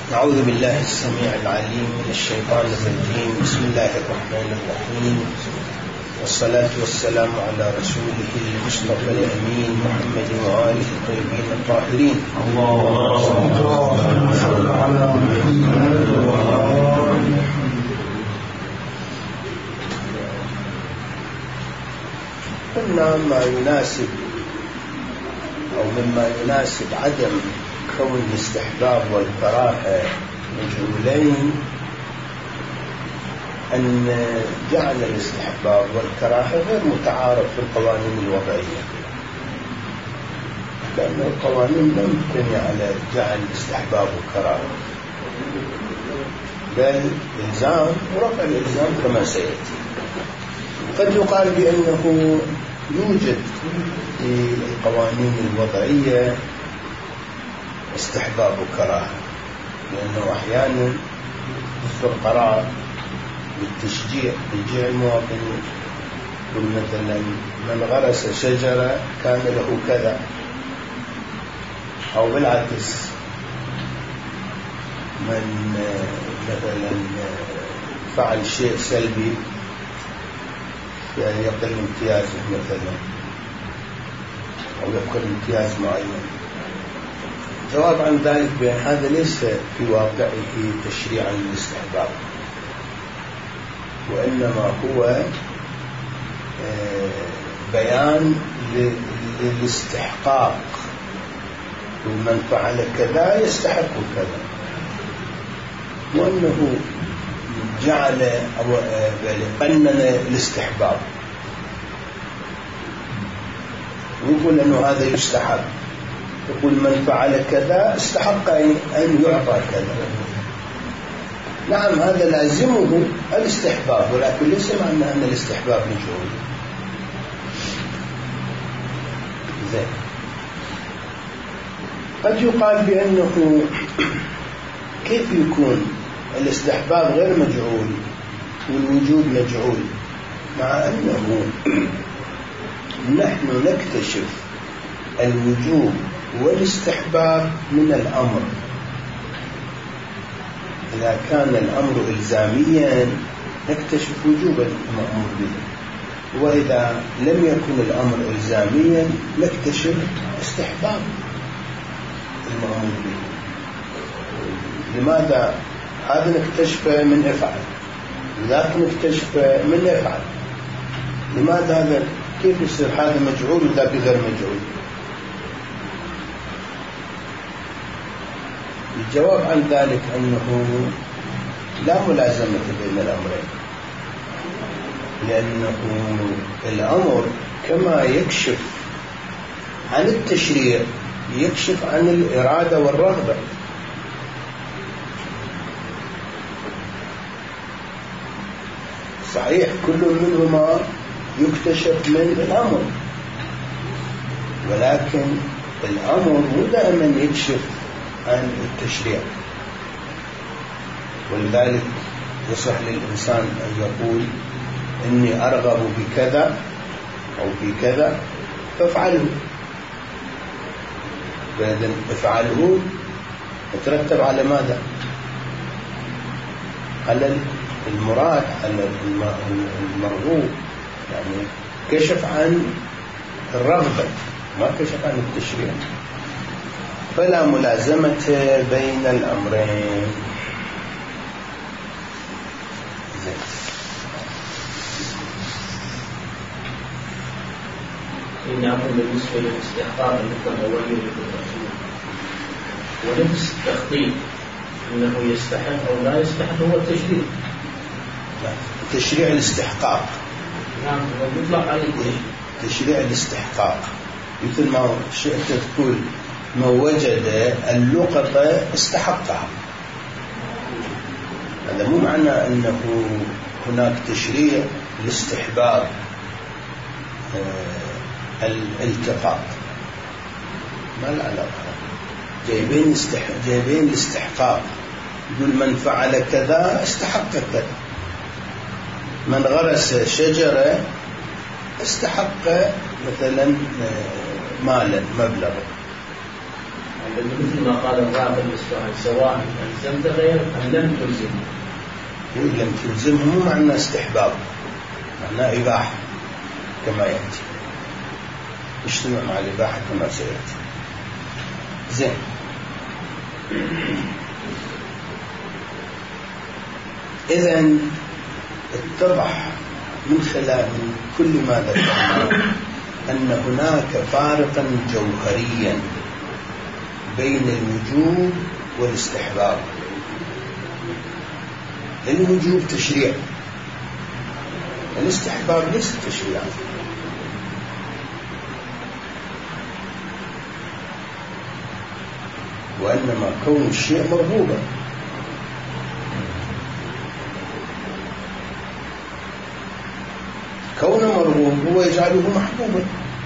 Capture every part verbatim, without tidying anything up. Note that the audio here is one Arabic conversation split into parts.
أعوذ بالله السميع العليم من الشيطان الرجيم. بسم الله الرحمن الرحيم، والصلاة والسلام على رسوله المصطفى الأمين محمد وآله الطيبين الطاهرين. قلنا ما يناسب أو مما يناسب عدم كون الاستحباب والكراهة مجهولين أن جعل الاستحباب والكراهة غير متعارف في القوانين الوضعية، لأن القوانين لم تبني على جعل الاستحباب والكراهة، بل إلزام ورفع الإلزام كما سيأتي. قد يقال بأنه يوجد في القوانين الوضعية استحباب وكراهة، لأنه أحيانا يصدر قرار بالتشجيع تشجيع المواطنين، يقول مثلا من غرس شجرة كان له كذا، أو بالعكس من مثلا فعل شيء سلبي يعني يقل امتيازه مثلا أو يقل امتياز معين. جواب عن ذلك بأن هذا ليس في واقعه تشريعا للاستحباب، وإنما هو بيان للاستحقاق، ومن فعل كذا يستحق كذا، وأنه جعل أو قنن الاستحباب ويقول أنه هذا يستحب، يقول من فعل كذا استحق أن يعطى كذا. نعم هذا لازمه الاستحباب، ولكن ليس معنى أن الاستحباب مجهول. زين. قد يقال بأنه كيف يكون الاستحباب غير مجهول والوجوب مجهول، مع أنه نحن نكتشف الوجوب والاستحباب من الأمر. إذا كان الأمر إلزاميا نكتشف وجوب المأمور به، وإذا لم يكن الأمر إلزاميا نكتشف استحباب المأمور به. لماذا هذا نكتشف من افعل، ذاك نكتشف من افعل؟ لماذا هذا كيف يصير هذا مجعول وذاك غير مجعول؟ الجواب عن ذلك أنه لا ملازمة بين الأمرين، لأنه الأمر كما يكشف عن التشريع يكشف عن الإرادة والرغبة. صحيح كل منهما يكتشف من الأمر، ولكن الأمر مو دائما يكشف عن التشريع، ولذلك يصح للإنسان أن يقول إني أرغب بكذا أو بكذا فافعله، فإذا افعله يترتب على ماذا؟ على المراد، على المرغوب، يعني كشف عن الرغبة ما كشف عن التشريع، فلا ملازمة بين الأمرين. زين. نعم. بالنسبة للاستحقاق الذكر أولي للرسول ونفس التخطيط أنه يستحق أو لا يستحق هو التشريع. لا. تشريع الاستحقاق. نعم. يطلق عليه تشريع الاستحقاق، مثل ما شئت تقول ما وجد اللقطة استحقها. هذا مو معنى أنه هناك تشريع لاستحباب الالتقاط، ما العلاقة؟ جايبين استح... جايبين الاستحقاق، يقول من فعل كذا استحق كذا، من غرس شجرة استحق مثلا مالا مبلغ، لأنه مثل ما قال الراغب الإصفهاني سواء ألزمت غيرك أم لم تلزمه. لم تلزمه مو معنى استحباب، معنى إباحة كما يأتي، اجتمع مع الإباحة كما سيأتي. زين. إذن اتضح من خلال من كل ما ذكرنا أن هناك فارقا جوهريا بين الوجوب والاستحباب. الوجوب تشريع، الاستحباب ليس تشريعا. وإنما كون الشيء مرغوبا. كونه مرغوب هو يجعله محبوبا.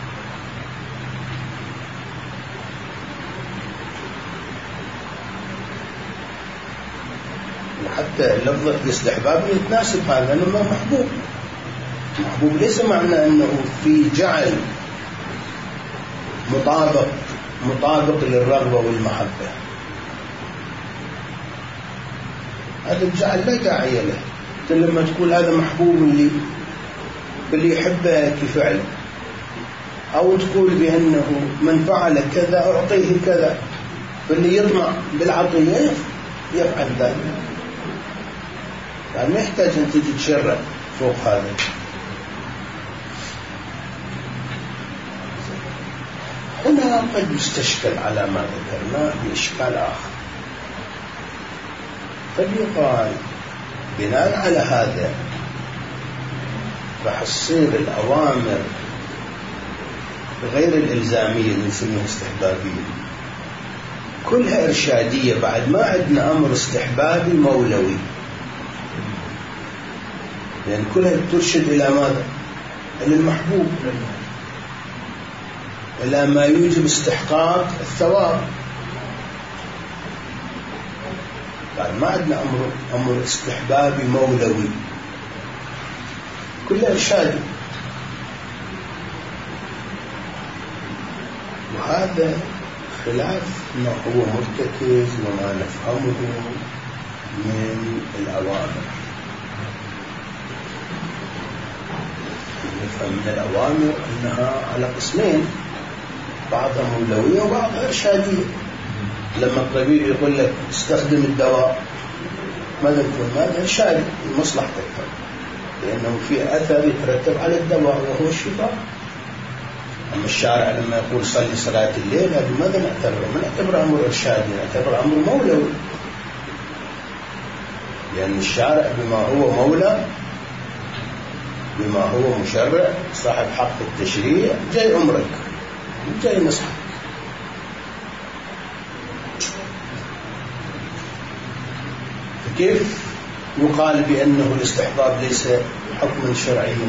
وحتى لفظة الاستحباب يتناسب هذا لما محبوب. محبوب ليس معنى أنه في جعل مطابق مطابق للرغبة والمحبة، هذا الجعل لا داعي له. لما تقول هذا محبوب اللي اللي يحبه كفعل، أو تقول بأنه من فعل كذا أعطيه كذا، فاللي يطمع بالعطية يفعل ذلك. يعني ما يحتاج أن تجي تشرع فوق هذا. هنا قد يستشكل على ما ذكرنا بإشكال آخر. قد يقال بناء على هذا راح تصير الأوامر غير الإلزامية اللي نسميها استحبابية كلها إرشادية، بعد ما عندنا أمر استحبابي مولوي، لأن يعني كلها ترشد إلى ماذا؟ إلى المحبوب، إلى ما يوجب استحقاق الثواب. بعد ما عندنا أمر أمر استحبابي مولوي كله إرشادي. وهذا خلاف ما هو مرتكز وما نفهمه من الأوامر. نفهم من الأوامر أنها على قسمين، بعضها مولوية وبعضها إرشادية. لما الطبيب يقول لك استخدم الدواء ماذا يكون؟ ماذا إرشادي لمصلحتك، لأنه في أثر يترتب على الدواء وهو الشفاء. أما الشارع لما يقول صلي صلاة الليل، هذا ماذا نعتبره؟ ما نعتبره أمر إرشادي، نعتبره أمر مولوي، لأن الشارع بما هو مولى، بما هو مشرع صاحب حق التشريع، جاي أمرك جاي نصحك. كيف يقال بأنه الاستحباب ليس حكما شرعيا؟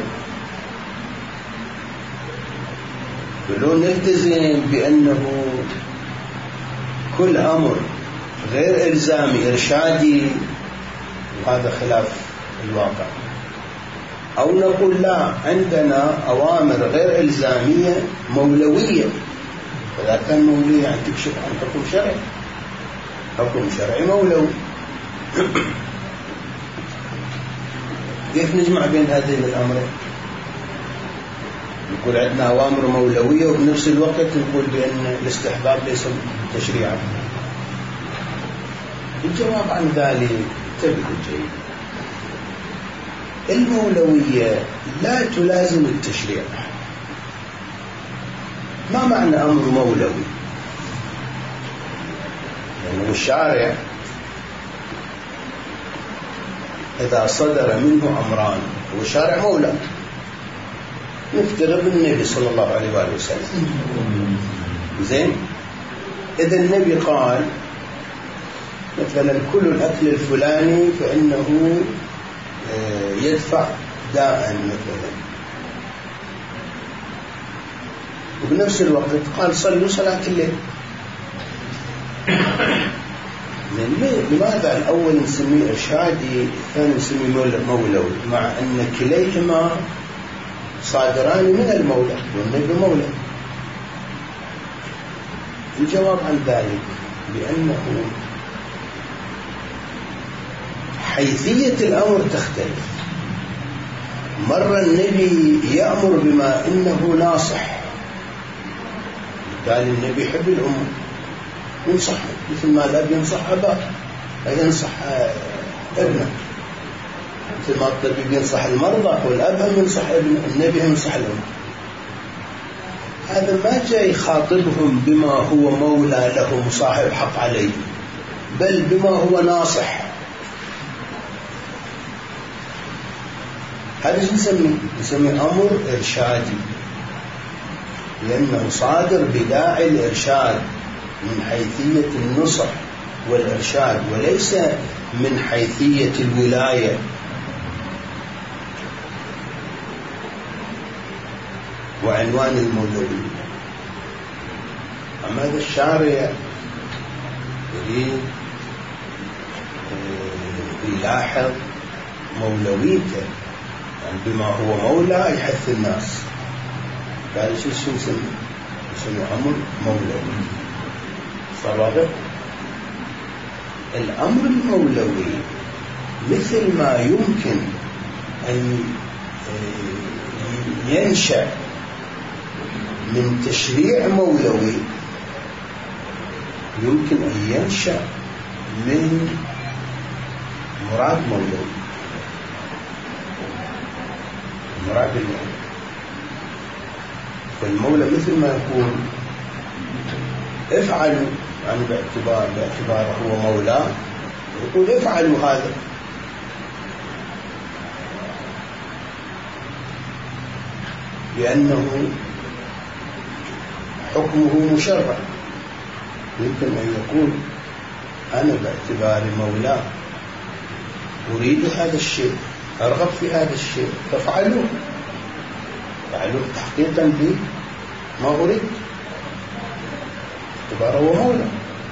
ولو نلتزم بأنه كل أمر غير إلزامي إرشادي، وهذا خلاف الواقع. أو نقول لا، عندنا أوامر غير إلزامية مولوية، فإذا كان مولوية يعني تكشف عن حكم شرعي، حكم شرعي مولوي. كيف نجمع بين هذين الأمرين؟ نقول عندنا أوامر مولوية وبنفس الوقت نقول بأن الاستحباب ليس تشريعا. الجواب عن ذلك تبدو جيد. المولوية لا تلازم التشريع. ما معنى أمر مولوي؟ يعني الشارع إذا صدر منه أمران هو شارع مولى، نفترض النبي صلى الله عليه وآله وسلم. زين، إذا النبي قال مثلا كل الأكل الفلاني فإنه يدفع داء مثلا، وبنفس الوقت قال صلوا صلاة الليل. لماذا الأول نسميه إرشادي الثاني نسميه مولوي، مع أن كليهما صادران من المولى والنبي مولى؟ الجواب عن ذلك بأنه حيثية الأمر تختلف. مرة النبي يأمر بما إنه ناصح، قال النبي يحب الأم ينصح، مثل ما الأب ينصح أباه ينصح ابنه، مثل ما الطبيب ينصح المرضى والأب هم ينصح ابنه، النبي هم ينصح الأم. هذا ما جاي يخاطبهم بما هو مولى له صاحب حق عليه، بل بما هو ناصح. هذا شو نسميه؟ نسميه أمر إرشادي، لأنه صادر بداعي الإرشاد من حيثية النصح والإرشاد، وليس من حيثية الولاية. وعنوان المولوية. أما هذا الشارع يريد يلاحظ مولويته، يعني بما هو مولى يحث الناس. قال شو شو نسميه؟ نسميه أمر مولوي. صراحة الأمر المولوي مثل ما يمكن أن ينشأ من تشريع مولوي، يمكن أن ينشأ من مراد مولوي. مراد المولى، فالمولى مثل ما يقول افعلوا، يعني باعتبار باعتباره هو مولاه يقول افعلوا هذا. لأنه حكمه مشرع. يمكن أن يقول أنا باعتباري مولاه أريد هذا الشيء، أرغب في هذا الشيء، فافعلوه، فعلوه تحقيقا بما أريد، باعتباره هو مولى.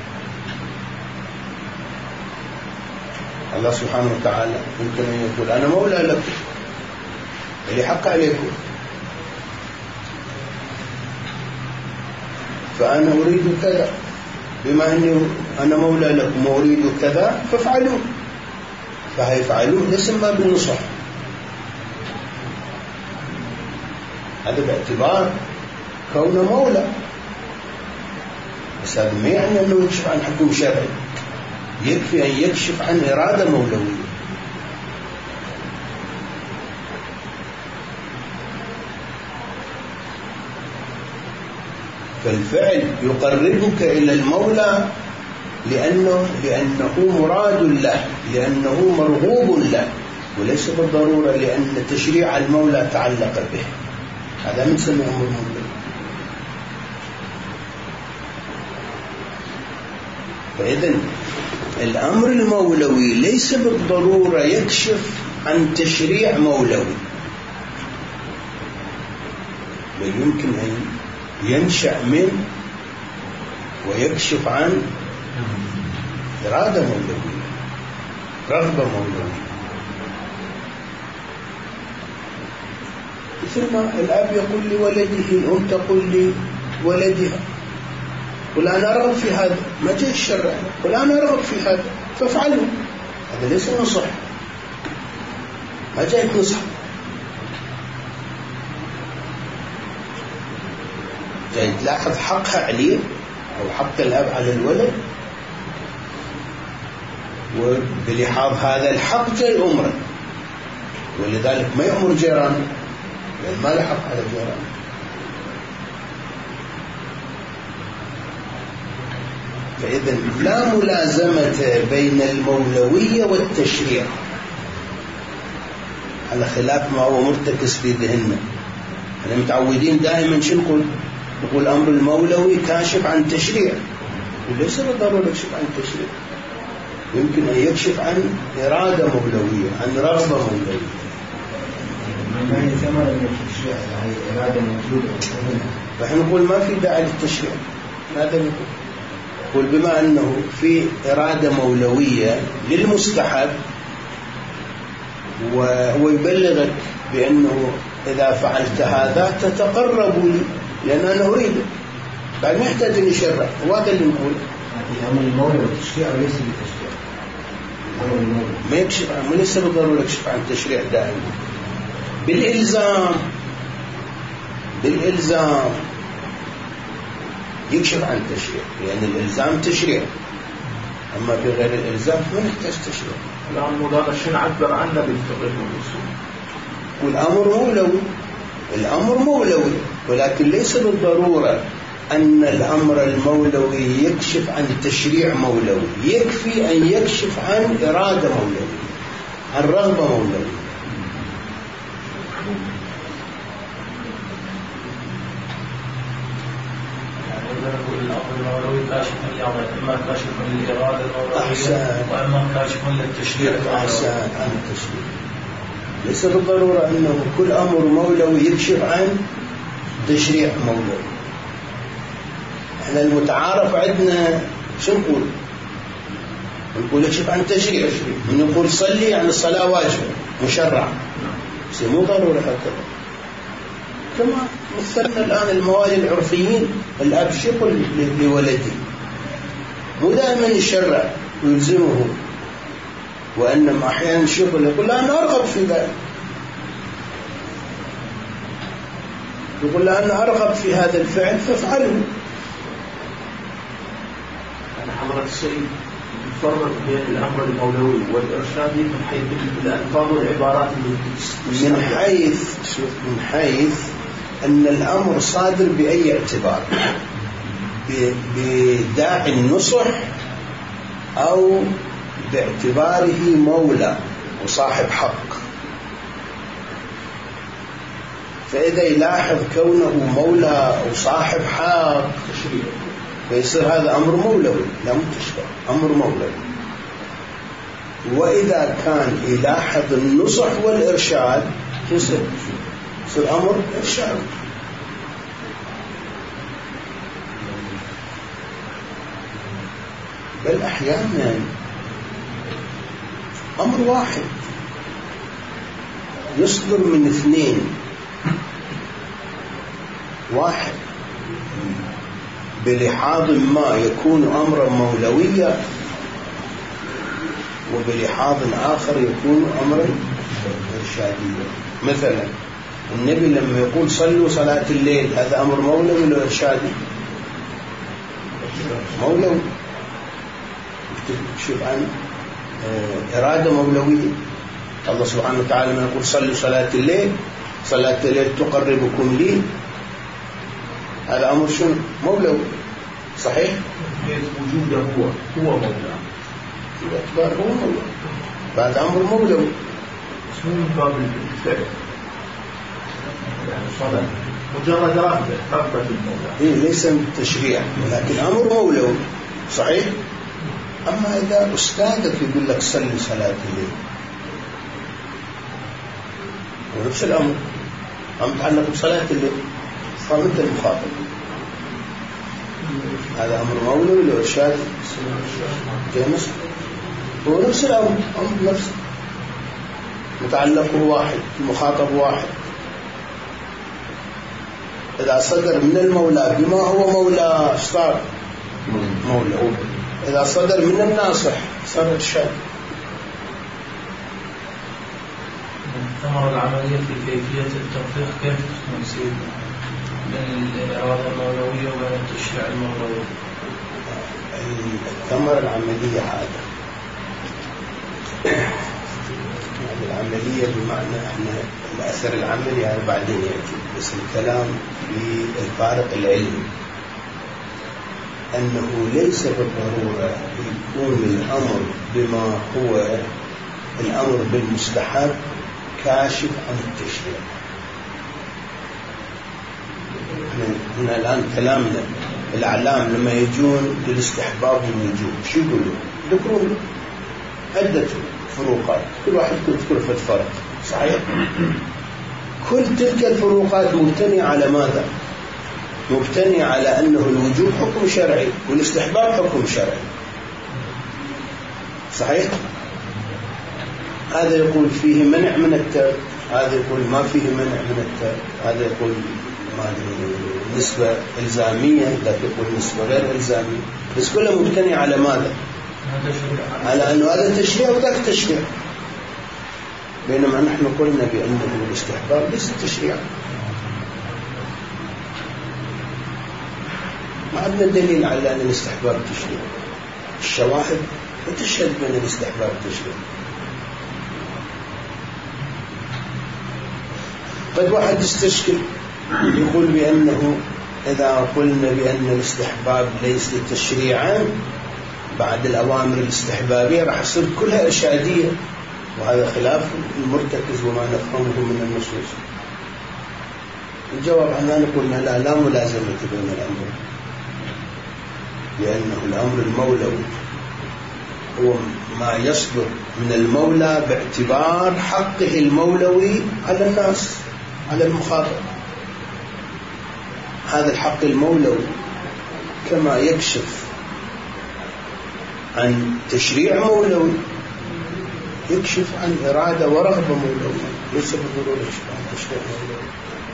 الله سبحانه وتعالى يمكن أن يقول أنا مولى لكم، اللي حق عليكم، فأنا أريد كذا، بما أني أنا مولى لكم وأريد كذا فافعلوه، فهيفعلوه يسمى بالنصح. هذا باعتبار كونه مولى، بس هذا ما يعني أنه يكشف عن حكم شرعي، يكفي أن يكشف عن إرادة مولوية. فالفعل يقربك إلى المولى لأنه, لأنه مراد له، لأنه مرغوب له، وليس بالضرورة لأن تشريع المولى تعلق به. هذا من سمي أمر مولوي. فإذن الأمر المولوي ليس بالضرورة يكشف عن تشريع مولوي، بل يمكن أن ينشأ من ويكشف عن إرادة مولوية، رغبة مولوية. مثل ما الأب يقول لولده، الأم تقول لولدها قل أنا أرغب في هذا، ما جاء الشرع قل أنا أرغب في هذا فافعله. هذا ليس نصح، ما جاءت نصح، جاي تلاحظ حقها عليه أو حق الأب على الولد، وبلحاظ هذا الحق جاي أمره، ولذلك ما يأمر جيرانه لأن ما له حق على جيرانه. فإذا لا ملازمة بين المولوية والتشريع، على خلاف ما هو مرتكز في ذهننا. احنا متعودين دائما شو نقول؟ نقول الأمر المولوي كاشف عن تشريع، وليس بالضرورة يكشف عن تشريع، يمكن أن يكشف عن إرادة مولوية، عن رغبة مولوية. ما هي ثمرة التشريع؟ هي إرادة موجودة. فإحنا نقول ما في داعي للتشريع. هذا نقول نقول بما أنه في إرادة مولوية للمستحب، وهو يبلغك بأنه إذا فعلت هذا تتقرب لي لأن أنا أريده، بعد ما يحتاج أن يشرع. وهذا اللي نقول الأمر المولى والتشريع وليس بالتشريع. الأمر المولى ما يكشف عن، ما ليس بالضرورة يكشف عن التشريع دائما. بالإلزام بالإلزام يكشف عن التشريع، لأن يعني الإلزام تشريع، أما بغير الإلزام ما نحتاج تشريع. الأمر هذا شنو عبر عنه بالفقه والأصول. والأمر مولوي، الأمر مولوي، ولكن ليس بالضرورة أن الأمر المولوي يكشف عن التشريع مولوي، يكفي أن يكشف عن إرادة مولوية، عن رغبة مولوية. المولوي كاشف الإرادة، إما كاشف للإرادة المولوية وإما كاشف للتشريع أحسن عن التشريع. ليس بالضرورة أنه كل أمر مولوي يكشف عن تشريع مولوي. احنا المتعارف عندنا شو نقول؟ نقول يكشف عن تشريع، نقول صلي يعني الصلاة واجبة مشرع، بس مو ضروري هكذا. كما مثلنا الآن الموالي العرفيين، الأب يقول لولده مو دائما يشرع ويلزمه، وإنما أحيانا شغل يقول لا أنا أرغب في ذلك، يقول لا أنا أرغب في هذا الفعل فافعله. أنا حضرت السيد يفرق بين الأمر المولوي والإرشادي من حيث الألفاظ والعبارات اللي من حيث من حيث أن الأمر صادر بأي اعتبار، بداعي النصح أو باعتباره مولى وصاحب حق. فإذا يلاحظ كونه مولى وصاحب حق فيصير هذا أمر مولوي، لا متشرع، أمر مولوي. وإذا كان يلاحظ النصح والإرشاد يصير يصير أمر إرشاد. بل أحيانا أمر واحد يصدر من اثنين، واحد بلحاظ ما يكون أمرا مولويا، وبلحاظ آخر يكون أمرا إرشاديا. مثلا النبي لما يقول صلوا صلاة الليل، هذا أمر مولوي ولا إرشادي؟ مولوي، يكشف عن إرادة مولوية. الله سبحانه وتعالى لما يقول صلوا صلاة الليل، صلاة الليل تقربكم لي، هذا أمر شنو؟ مولوي، صحيح؟ وجوده هو هو مولى، باعتبار هو مولى، هذا أمر مولوي. شنو من باب الفعل؟ يعني صلاة مجرد رغبة رغبة المولى، إيه ليس من التشريع، ولكن أمر مولوي، صحيح؟ أما إذا أستاذك يقول لك صلي صلاة الليل، ونفس الأمر أم تعلق بصلاة الليل، فأنت المخاطب، هذا أمر مولوي ولا إرشادي؟ جمس هو نفس الأمر، أمر نفسه، متعلقه واحد، المخاطب واحد. إذا صدر من المولى بما هو مولى صار مولى، إذا صدر من الناصح صار إرشاد. الثمرة العملية في كيفية التطبيق كيف تكون سيدنا بين الإرادة المولوية وبين التشريع المولوي؟ الثمرة العملية هذا العملية بمعنى احنا الأثر العملي يعني بعدين يأتي، بس الكلام في الفارق العلمي أنه ليس بالضرورة يكون الأمر بما هو الأمر بالمستحب كاشف عن التشريع. هنا الآن كلامنا الأعلام لما يجون للاستحباب والوجوب شو يقولوا؟ يذكرون عدة فروقات، كل واحد يذكر في فرق، صحيح؟ كل تلك الفروقات مبتنية على ماذا؟ مبتنية على أنه الوجوب حكم شرعي والاستحباب حكم شرعي، صحيح؟ هذا يقول فيه منع من الترك، هذا يقول ما فيه منع من الترك، هذا يقول ما أدري نسبة إلزامية، ذاك يقول نسبة غير إلزامية، بس كلها مبتنية على ماذا؟ على أنه هذا تشريع وذاك تشريع، بينما نحن قلنا بأنه الاستحباب ليس تشريعا. ما عندنا دليل على أن الاستحباب تشريع، الشواهد وتشهد بأن الاستحباب تشريع. قد واحد يستشكل يقول بأنه إذا قلنا بأن الاستحباب ليس تشريعا بعد الأوامر الاستحبابية راح يصير كلها إرشادية، وهذا خلاف المرتكز وما نفهمه من النصوص. الجواب عننا قلنا لا لا ملازمة بين الأمر، لأنه الأمر المولوي هو ما يصدر من المولى باعتبار حقه المولوي على الناس، على المخاطب. هذا الحق المولوي كما يكشف عن تشريع مولوي يكشف عن إرادة ورغبة مولوية، ليس بالضرورة يكشف عن تشريع مولوي.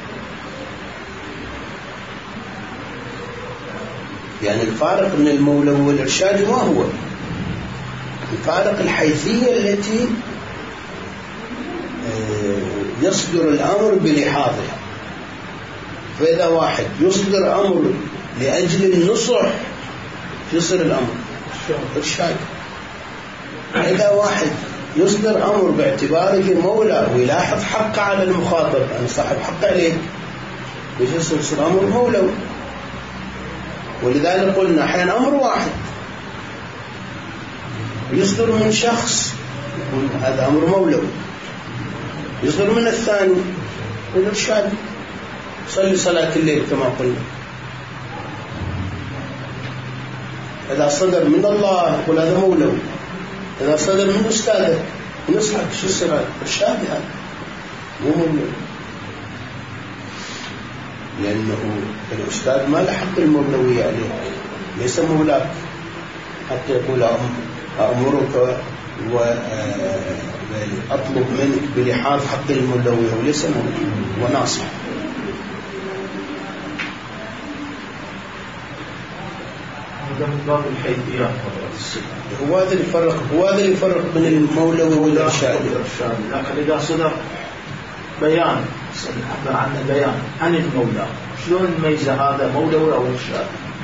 يعني الفارق من المولوي والإرشاد ما هو؟ الفارق الحيثية التي يصدر الأمر بلحاظها. فإذا واحد يصدر أمر لأجل النصح يصير الأمر إرشاد. إذا واحد يصدر أمر باعتباره مولى ويلاحظ حقه على المخاطب، أنا صاحب حق عليك، يصير أمر مولوي. ولذلك قلنا أحيانا أمر واحد يصدر من شخص يقول هذا أمر مولوي، يصدر من الثاني والإرشاد. صلي صلاة الليل كما قلنا، إذا صدر من الله يقول هذا مولوي، إذا صدر من أستاذه نصحك شو السبب؟ إرشاد هذا مو مولوي، لأنه الأستاذ ما له حق المولوية عليه، ليس مولاك حتى يقول أأمرك وأطلب منك بلحاظ حق المولوية، وليس مولاك وناصح. هو هذا اللي يفرق هو هذا اللي يفرق بين المولوي والإرشاد. لكن إذا صدر بيان عبر عن البيان عن المولى، شلون نميز هذا مولوي أو إرشاد؟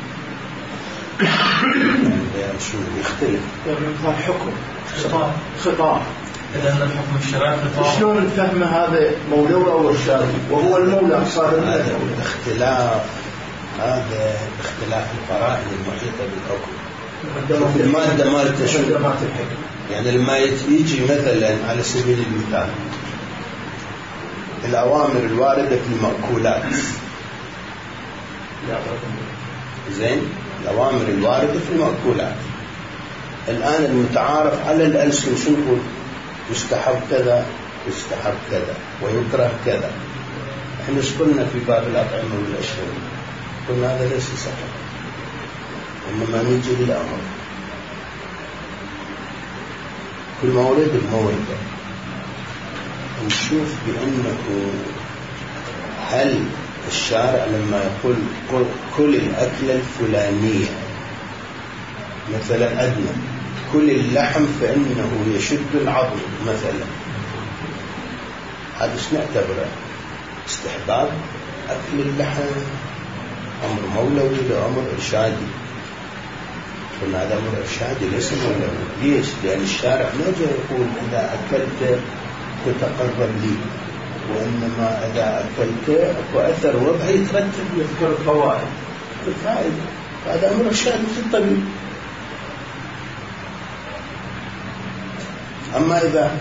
البيان شو يختلف؟ يعني مثلا حكم خطاب خطاب إذا الحكم الشرعي خطاب، شلون نفهم هذا مولوي أو إرشاد وهو المولى صار؟ هذا اختلاف هذا اختلاف القرائن المحيطة بالحكم. المادة مالته شو؟ يعني لما يجي مثلا على سبيل المثال الأوامر الواردة في المأكولات، زين، الأوامر الواردة في المأكولات الآن المتعارف على الألسن شو نقول؟ يستحب كذا، يستحب كذا، ويكره كذا. احنا قلنا في باب الأطعمة والأشربة قلنا هذا ليس صحيح، إنما نيجي للأمر كل مورد المورد نشوف بأنه هل الشارع لما يقول كل الأكلة الفلانية مثلا أدنى كل اللحم فإنه يشد العظم مثلا، هذا شو نعتبره؟ استحباب أكل اللحم أمر مولوي لأمر إرشادي؟ قلنا هذا أمر إرشادي ليس مولوي. ليش؟ لأن الشارع ما جاء يقول إذا أكلت تتقرب لي، وإنما إذا أكلت أكو أثر وضعي يترتب يذكر الفوائد الفائدة، هذا أمر إرشادي مثل الطبيب. أما إذا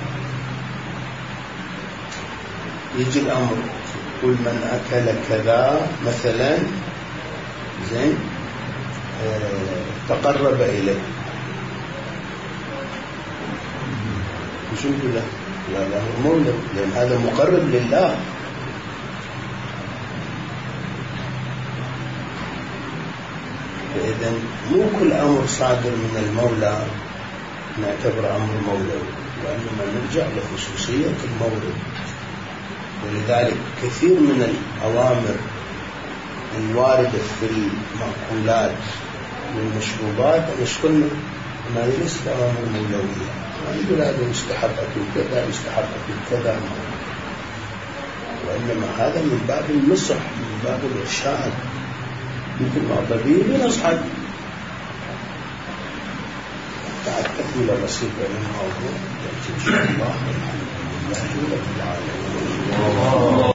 يجي الأمر كل من أكل كذا مثلا زين اه تقرب إليه، مش نقول له لا لا هو مولد، لأن هذا مقرب لله. فإذا مو كل أمر صادر من المولى نعتبر أمر مولوي، وإنما نرجع لخصوصية المولد. ولذلك كثير من الأوامر الواردة في المأكولات والمشروبات يشكلنا ما يجلس تمام المولوية، ما يقول هذا يستحب أكل كذا يستحب أكل كذا، وإنما هذا من باب النصح، من باب الإرشاد، مثل ما طبيب ينصحك. بعد تكملة بسيطة من الموضوع إن شاء الله. الحمد لله رب العالمين.